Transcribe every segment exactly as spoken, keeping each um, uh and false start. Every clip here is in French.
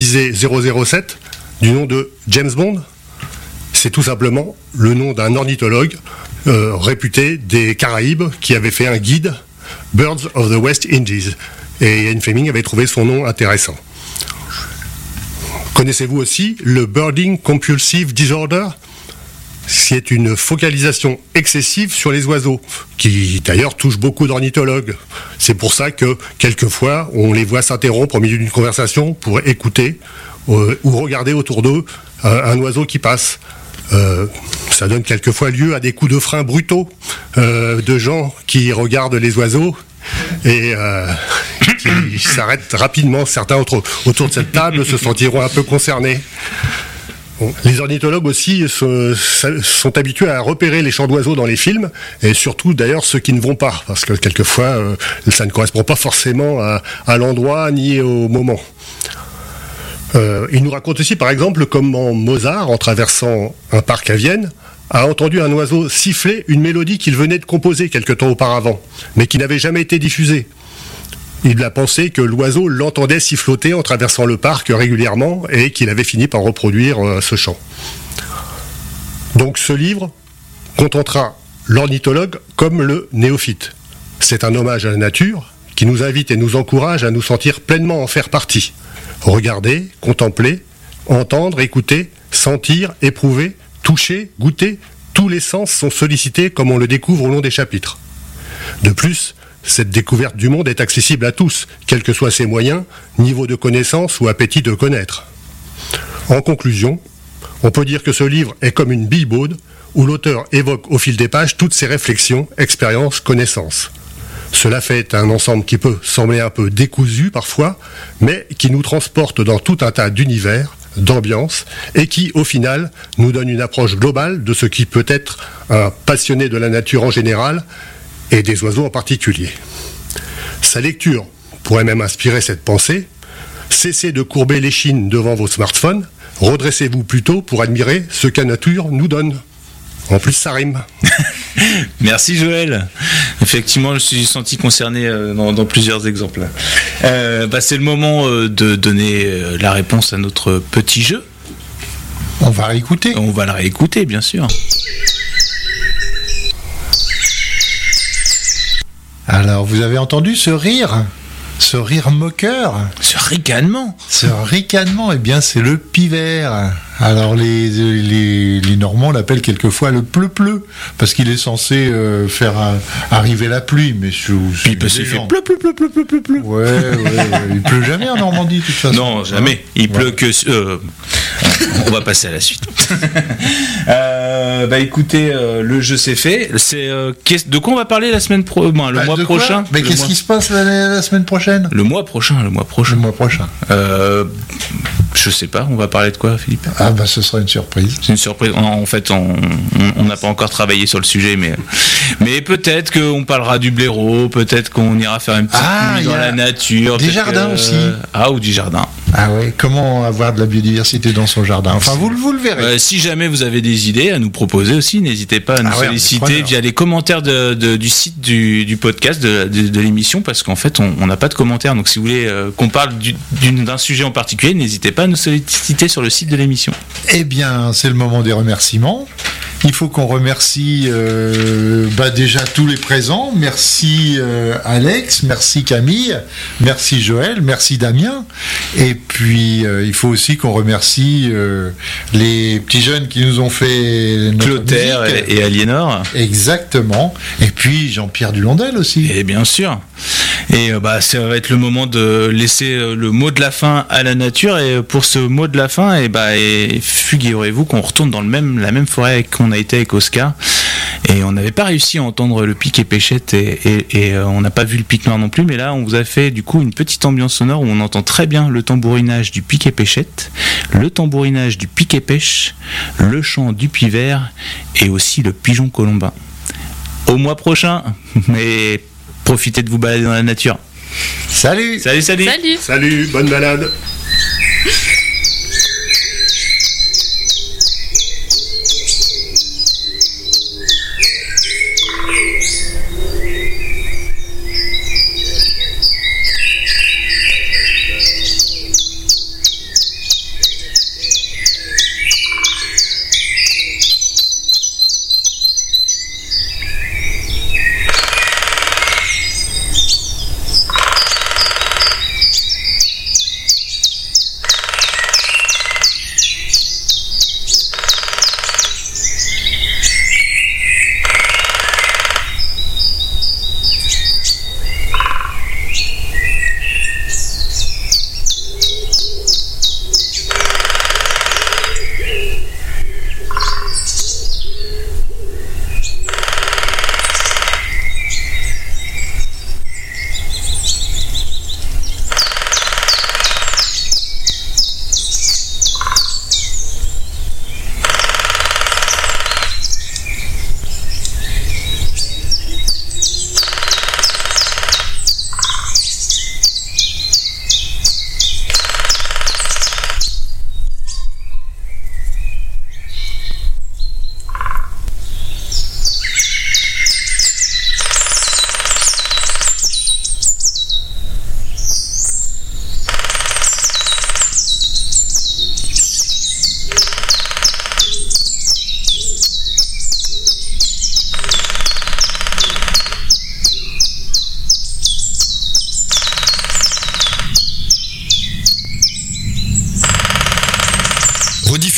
baptisé zéro zéro sept du nom de James Bond. C'est tout simplement le nom d'un ornithologue euh, réputé des Caraïbes qui avait fait un guide, Birds of the West Indies. Et Ian Fleming avait trouvé son nom intéressant. Connaissez-vous aussi le Birding Compulsive Disorder ? C'est une focalisation excessive sur les oiseaux, qui d'ailleurs touche beaucoup d'ornithologues. C'est pour ça que, quelquefois, on les voit s'interrompre au milieu d'une conversation pour écouter euh, ou regarder autour d'eux euh, un oiseau qui passe. Euh, ça donne quelquefois lieu à des coups de frein brutaux euh, de gens qui regardent les oiseaux et euh, qui s'arrêtent rapidement. Certains autres, autour de cette table se sentiront un peu concernés. Bon, les ornithologues aussi se, sont habitués à repérer les chants d'oiseaux dans les films, et surtout d'ailleurs ceux qui ne vont pas, parce que quelquefois euh, ça ne correspond pas forcément à, à l'endroit ni au moment. Euh, il nous raconte aussi par exemple comment Mozart, en traversant un parc à Vienne, a entendu un oiseau siffler une mélodie qu'il venait de composer quelque temps auparavant, mais qui n'avait jamais été diffusée. Il a pensé que l'oiseau l'entendait siffloter en traversant le parc régulièrement et qu'il avait fini par reproduire euh, ce chant. Donc ce livre contentera l'ornithologue comme le néophyte. C'est un hommage à la nature qui nous invite et nous encourage à nous sentir pleinement en faire partie. Regarder, contempler, entendre, écouter, sentir, éprouver, toucher, goûter, tous les sens sont sollicités comme on le découvre au long des chapitres. De plus, cette découverte du monde est accessible à tous, quels que soient ses moyens, niveau de connaissance ou appétit de connaître. En conclusion, on peut dire que ce livre est comme une bille-baude où l'auteur évoque au fil des pages toutes ses réflexions, expériences, connaissances. Cela fait un ensemble qui peut sembler un peu décousu parfois, mais qui nous transporte dans tout un tas d'univers, d'ambiances, et qui, au final, nous donne une approche globale de ce qui peut être un passionné de la nature en général, et des oiseaux en particulier. Sa lecture pourrait même inspirer cette pensée. Cessez de courber l'échine devant vos smartphones, redressez-vous plutôt pour admirer ce que la nature nous donne. En plus, ça rime. Merci Joël. Effectivement, je me suis senti concerné euh, dans, dans plusieurs exemples. Euh, bah, c'est le moment euh, de donner euh, la réponse à notre petit jeu. On va réécouter. On va la réécouter, bien sûr. Alors, vous avez entendu ce rire ? Ce rire moqueur ? Ce ricanement ? Ce ricanement, eh bien, c'est le pivert. Alors, les, les, les Normands l'appellent quelquefois le pleu-pleu, parce qu'il est censé euh, faire un, arriver la pluie, mais sous... Puis parce qu'il fait pleu, pleu, pleu, pleu, pleu, pleu, pleu. Ouais, ouais, ouais. Il pleut jamais en Normandie, de toute façon. Non, jamais. Il ouais. pleut que... Euh, on va passer à la suite. euh, bah écoutez, euh, le jeu c'est fait. C'est, euh, de quoi on va parler la semaine pro... bon, le bah, mois prochain. Mais le qu'est-ce mois... qui se passe la, la semaine prochaine ? Le mois prochain, le mois prochain. Le mois prochain. Euh, je sais pas, on va parler de quoi, Philippe ? Ah bah ce sera une surprise. C'est une surprise. En, en fait, on n'a pas encore travaillé sur le sujet, mais, mais peut-être qu'on parlera du blaireau, peut-être qu'on ira faire une petite ah, nuit dans la nature. Des jardins que, aussi. Ah, ou du jardin. Ah ouais, comment avoir de la biodiversité dans son jardin ? Enfin, vous, vous le verrez. Euh, si jamais vous avez des idées à nous proposer aussi, n'hésitez pas à nous ah ouais, solliciter via les commentaires de, de, du site du, du podcast, de, de, de l'émission, parce qu'en fait, on n'a pas de commentaires. Donc, si vous voulez euh, qu'on parle du, d'un sujet en particulier, n'hésitez pas à nous solliciter sur le site de l'émission. Eh bien, c'est le moment des remerciements. Il faut qu'on remercie euh, bah déjà tous les présents. Merci euh, Alex, merci Camille, merci Joël, merci Damien. Et puis euh, il faut aussi qu'on remercie euh, les petits jeunes qui nous ont fait notre Clotaire musique. Et, et Aliénor. Exactement. Et puis Jean-Pierre Dulondel aussi. Et bien sûr. Et euh, bah ça va être le moment de laisser euh, le mot de la fin à la nature. Et pour ce mot de la fin, et bah et figurez-vous qu'on retourne dans le même la même forêt qu'on a été avec Oscar. Et on n'avait pas réussi à entendre le pic et pêchette et, et, et euh, on n'a pas vu le pic noir non plus. Mais là, on vous a fait du coup une petite ambiance sonore où on entend très bien le tambourinage du pic et pêchette, le tambourinage du pic et pêche, le chant du pivert et aussi le pigeon colombin. Au mois prochain, mais profitez de vous balader dans la nature. Salut. Salut, salut. Salut. Salut, bonne balade.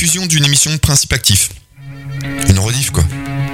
rediffusion d'une émission de Principe Actif. Une rediff, quoi.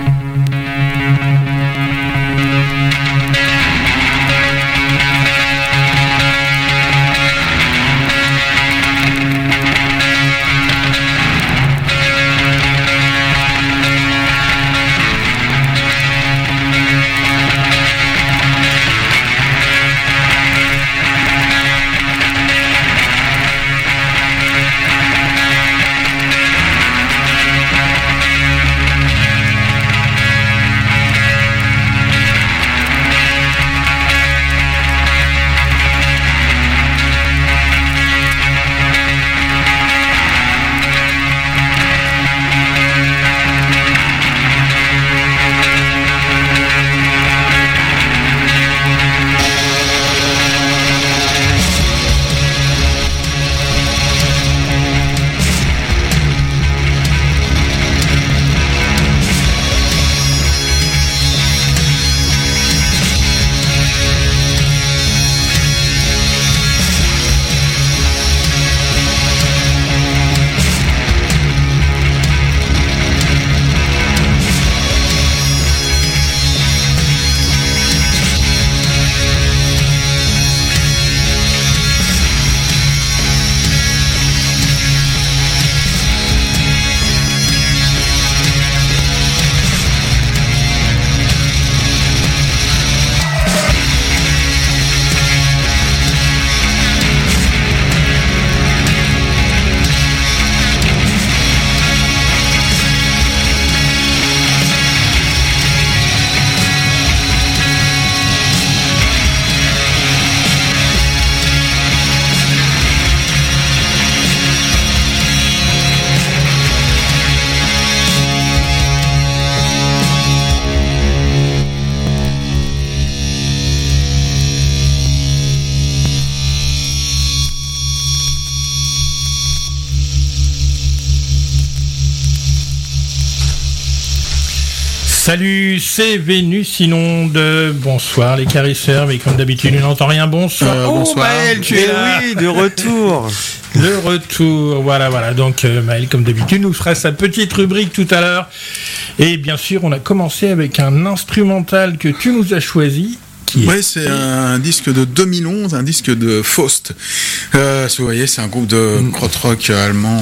Salut, c'est Vénus Inonde. Bonsoir les carisseurs, mais comme d'habitude, on n'entend rien. Bonsoir. Euh, oh, bonsoir. Maël, tu Mais es là. oui, de retour. Le retour, voilà, voilà. Donc euh, Maël, comme d'habitude, nous fera sa petite rubrique tout à l'heure. Et bien sûr, on a commencé avec un instrumental que tu nous as choisi. Oui, c'est un disque de deux mille onze, un disque de Faust. Euh, vous voyez, c'est un groupe de mm. krautrock allemand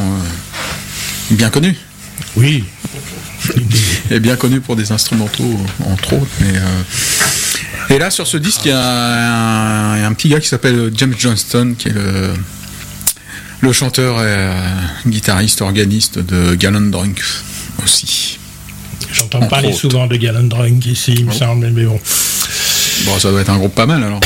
euh, bien connu. Oui. Et bien connu pour des instrumentaux, entre autres. Mais, euh... Et là, sur ce disque, il y a un, un petit gars qui s'appelle James Johnston, qui est le, le chanteur et euh, guitariste, organiste de Gallon Drunk aussi. J'entends entre parler autres. souvent de Gallon Drunk ici, il me bon. semble, mais bon. Bon, ça doit être un groupe pas mal alors.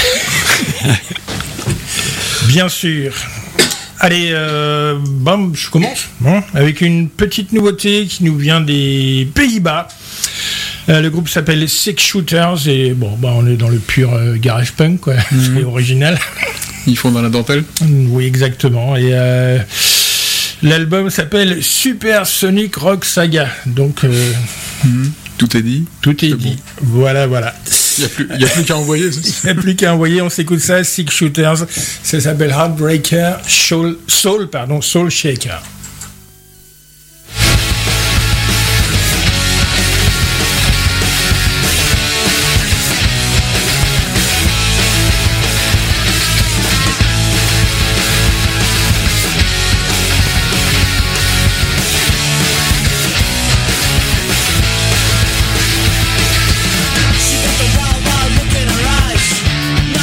Bien sûr. Allez, euh, bam, je commence hein, avec une petite nouveauté qui nous vient des Pays-Bas. Euh, le groupe s'appelle Six Shooters et bon, bah, on est dans le pur euh, garage punk, quoi. Mm-hmm. C'est original. Ils font dans la dentelle. Oui, exactement. Et euh, l'album s'appelle Super Sonic Rock Saga. Donc, euh, mm-hmm. tout est dit. Tout est, c'est dit. Bon. Voilà, voilà. Il n'y a, a plus qu'à envoyer. Il n'y a plus qu'à envoyer. On s'écoute ça. Six Shooters. Ça s'appelle Heartbreaker Soul, Soul, pardon, Soul Shaker.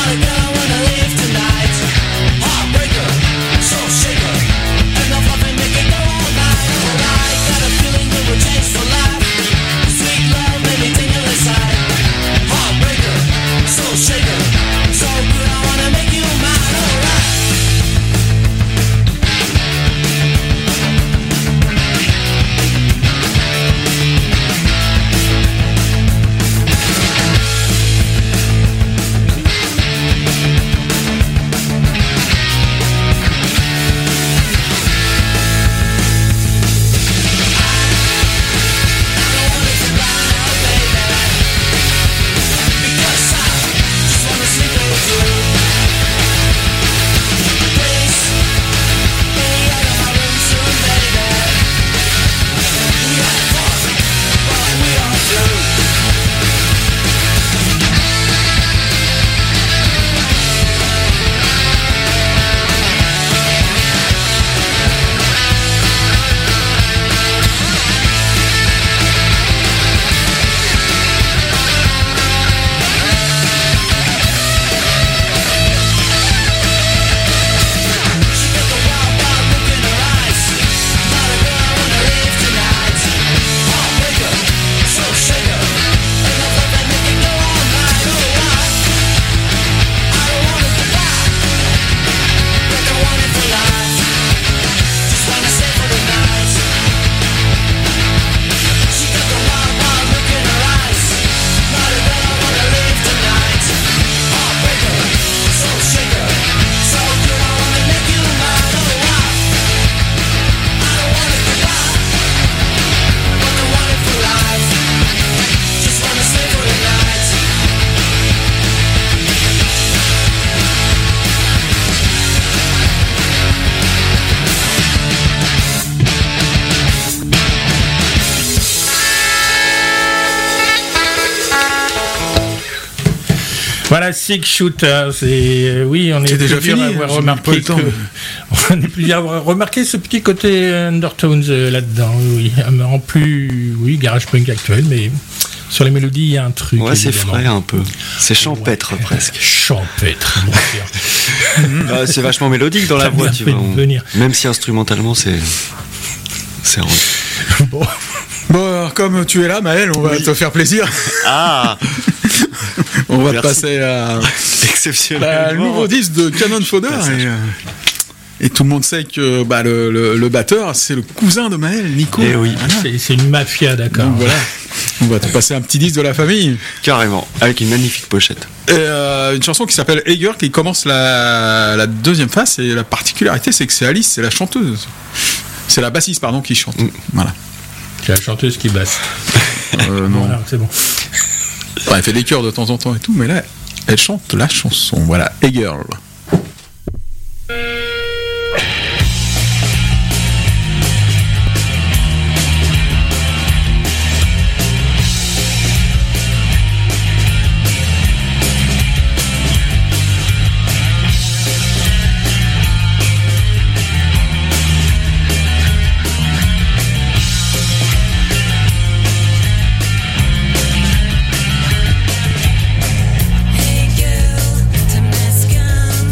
Heartbreaker, soul shaker, enough of it. Voilà, Six Shooters. Et euh, oui, on est, C'est déjà plusieurs fini, à avoir j'ai remarqué pas le temps. que- on est plusieurs à avoir remarqué ce petit côté Undertones euh, là-dedans. Oui, oui. En plus, oui, garage punk actuel, mais sur les mélodies, il y a un truc. Ouais, c'est évidemment. frais un peu. C'est champêtre Ouais. presque. Champêtre, mon frère. Ah, c'est vachement mélodique dans la Ça voix, m'a tu fait vois. On- venir. Même si instrumentalement, c'est. C'est rendu. Bon. Bon, alors, comme tu es là, Maël, on va te faire plaisir. Ah On va Merci. passer à, Exceptionnel. à le nouveau disque de Cannon Fodder. Et, euh, et tout le monde sait que bah, le, le, le batteur, c'est le cousin de Maël, Nico. Eh oui, C'est, c'est une mafia, d'accord. Donc voilà, on va te passer un petit disque de la famille. carrément. Avec une magnifique pochette. Et euh, une chanson qui s'appelle Hager qui commence la, la deuxième phase. Et la particularité, c'est que c'est Alice, c'est la chanteuse. C'est la bassiste, pardon, qui chante. Mm. Voilà. C'est la chanteuse qui basse. Euh, non. Voilà, c'est bon. Enfin, elle fait des chœurs de temps en temps et tout, mais là, elle chante la chanson. Voilà, Hager. Hey girl, Damascus.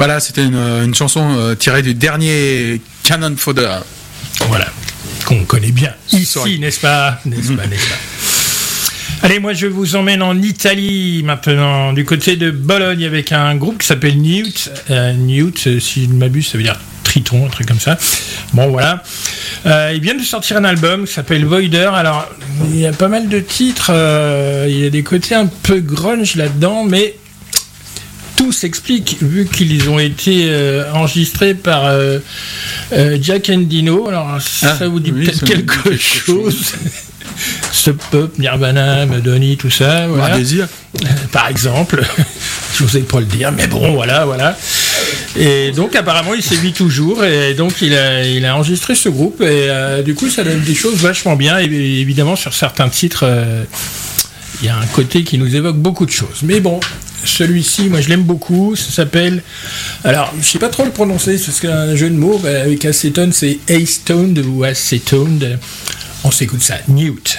Voilà, c'était une, une chanson euh, tirée du dernier Cannon Fodder. Voilà, qu'on connaît bien ici, Sorry. n'est-ce pas, n'est-ce pas, n'est-ce pas. Allez, moi je vous emmène en Italie maintenant, du côté de Bologne, avec un groupe qui s'appelle Newt. Euh, Newt, si je ne m'abuse, ça veut dire triton, un truc comme ça. Bon, voilà. Euh, ils viennent de sortir un album qui s'appelle Voider. Alors, il y a pas mal de titres, euh, il y a des côtés un peu grunge là-dedans, mais tout s'explique, vu qu'ils ont été euh, enregistrés par euh, euh, Jack Endino. Alors, ça Ah, vous dit oui, peut-être ça quelque, me dit quelque chose. Sub Pop, Nirvana, Madonna, tout ça. Voilà. Un désir. Euh, par exemple. Je vous ai pas le dire, mais bon, voilà, voilà. Et donc, apparemment, il sévit toujours, et donc, il a, il a enregistré ce groupe, et euh, du coup, ça donne des choses vachement bien, et évidemment, sur certains titres, euh, il y a un côté qui nous évoque beaucoup de choses. Mais bon, celui-ci, moi, je l'aime beaucoup, ça s'appelle... Alors, je sais pas trop le prononcer, parce qu'un jeu de mots, bah, avec acétone, c'est acetone ou acetone. On s'écoute ça, Newt.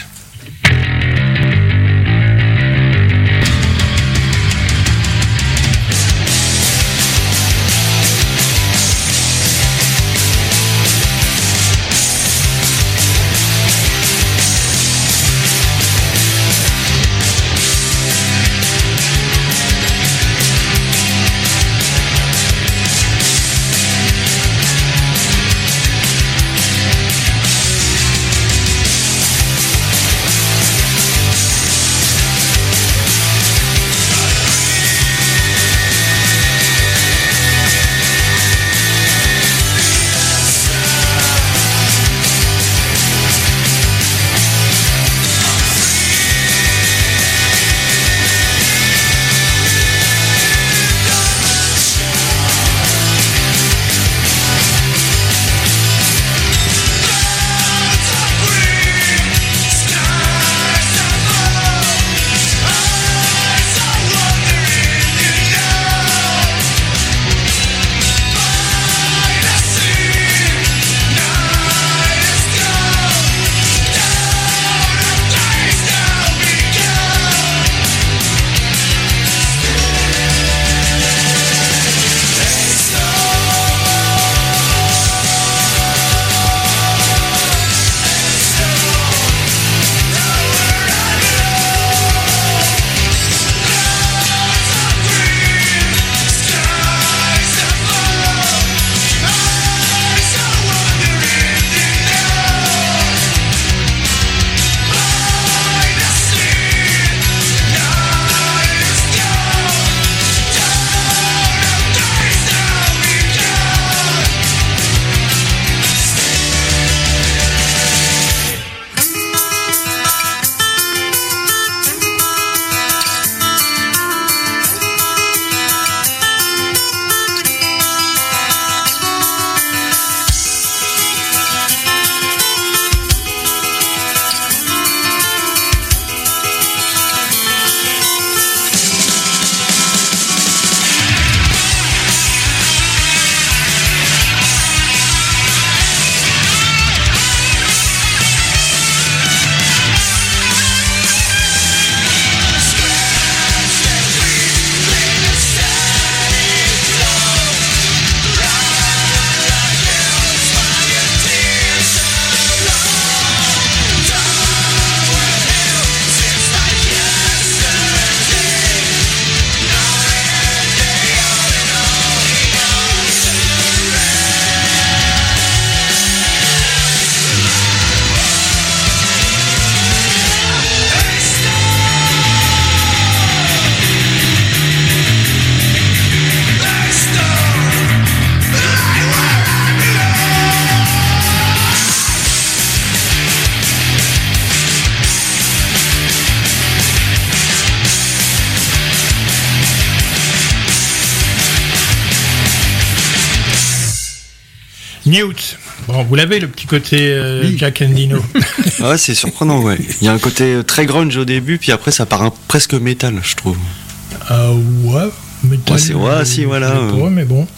Newt. Bon, vous l'avez, le petit côté euh, oui. Jack Endino. Ouais, c'est surprenant, ouais. Il y a un côté très grunge au début, puis après ça part un, presque métal, je trouve. Euh, ouais, métal. Ouais, c'est, ouais, euh, si, voilà. Euh... Pas, mais bon.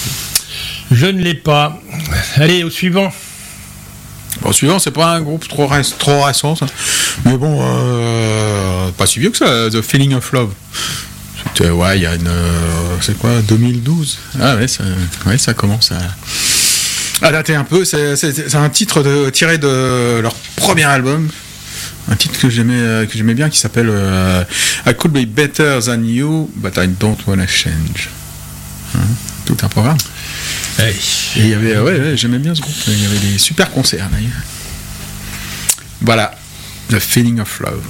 Je ne l'ai pas. Allez, au suivant. Bon, au suivant, c'est pas un groupe trop, ré- trop récent, ça. Mais bon, euh, pas si vieux que ça, The Feeling of Love. écoute, euh, ouais, il y a une. Euh, c'est quoi, deux mille douze? Ah ouais, ça, ouais, ça commence à. à dater un peu. C'est, c'est, c'est un titre de, tiré de leur premier album. Un titre que j'aimais, que j'aimais bien qui s'appelle euh, I Could Be Better Than You, But I Don't Wanna Change. Hein, tout un programme. Hey. Et il y avait, ouais, ouais, j'aimais bien ce groupe. Il y avait des super concerts d'ailleurs. Voilà, The Feeling of Love.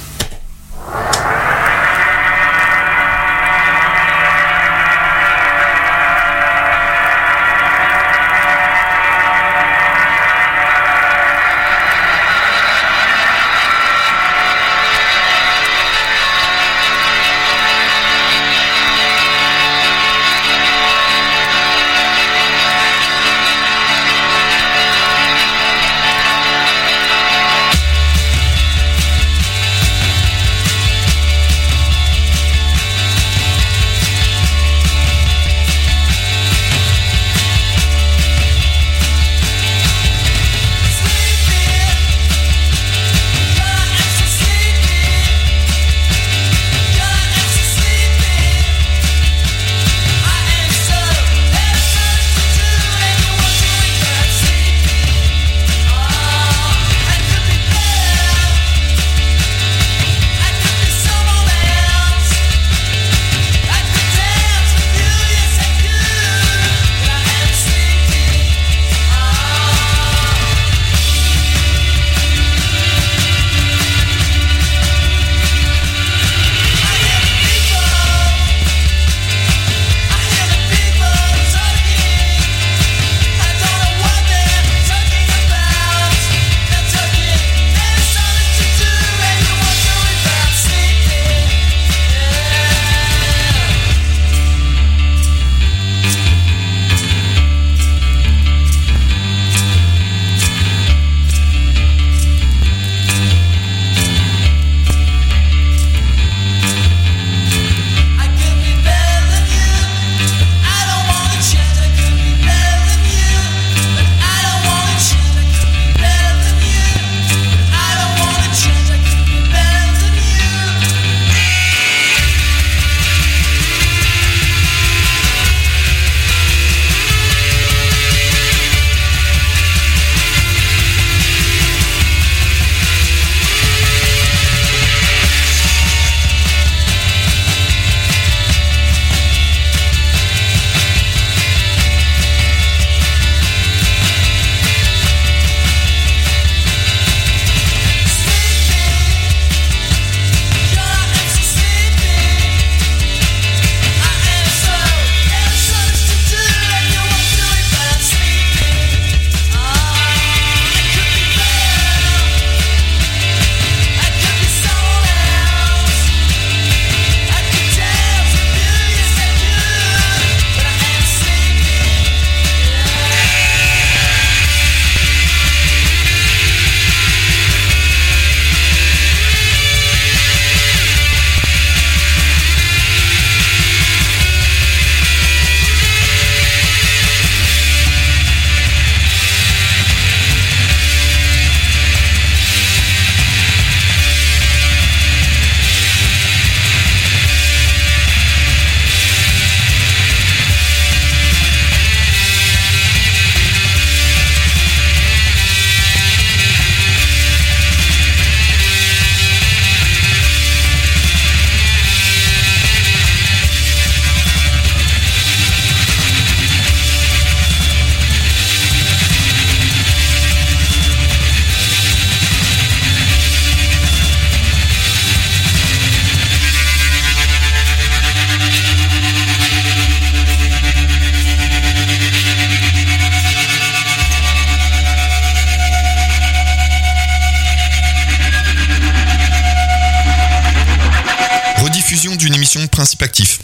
Principe actif.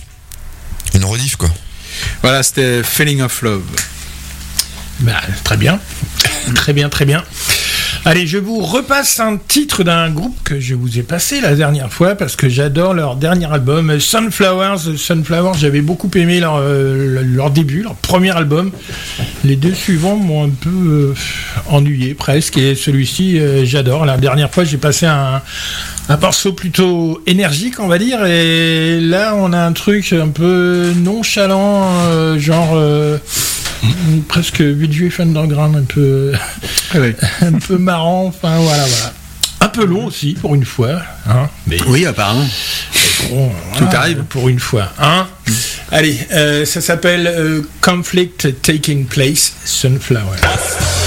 Une rediff quoi. Voilà, c'était Feeling of Love. Bah, très bien. Très bien, très bien. Allez, je vous repasse un titre d'un groupe que je vous ai passé la dernière fois parce que j'adore leur dernier album, Sunflowers. Sunflowers, j'avais beaucoup aimé leur, euh, leur début, leur premier album. Les deux suivants m'ont un peu euh, ennuyé presque et celui-ci, euh, j'adore. La dernière fois, j'ai passé un, un morceau plutôt énergique, on va dire, et là on a un truc un peu nonchalant, euh, genre euh, presque visual underground, un peu, un peu marrant, enfin voilà, voilà. Un peu long aussi pour une fois, hein, mais Oui, apparemment. bon, Tout voilà, arrive. pour une fois, hein. Allez, euh, ça s'appelle euh, Conflict Taking Place, Sunflower.